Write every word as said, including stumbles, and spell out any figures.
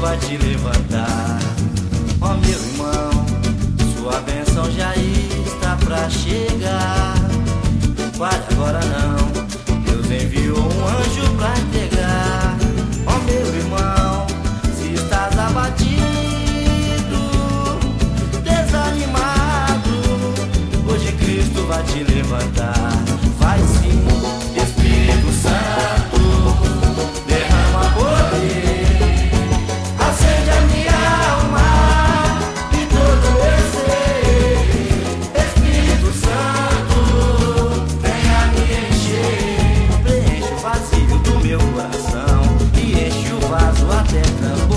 vai te levantar. Ó meu irmão, sua bênção já está pra chegar. Pare agora não, Deus enviou um anjo pra entregar. Ó meu irmão, se estás abatido, desanimado, hoje Cristo vai te levantar. Vai sim, Espírito Santo, derrama poder, acende a minha alma e todo meu ser. Espírito Santo, venha me encher, preenche o vazio do meu coração e enche o vaso até tambor.